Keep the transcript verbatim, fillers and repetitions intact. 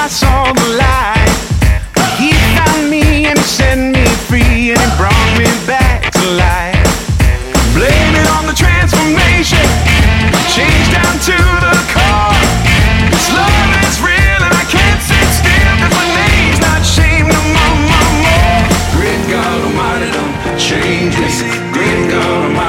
I saw the light. He found me and he set me free and he brought me back to life. Blame it on the transformation, change down to the core. This love is real and I can't sit still, cause my name's not shame no more, more, more. Great God Almighty, don't change me. Great God Almighty.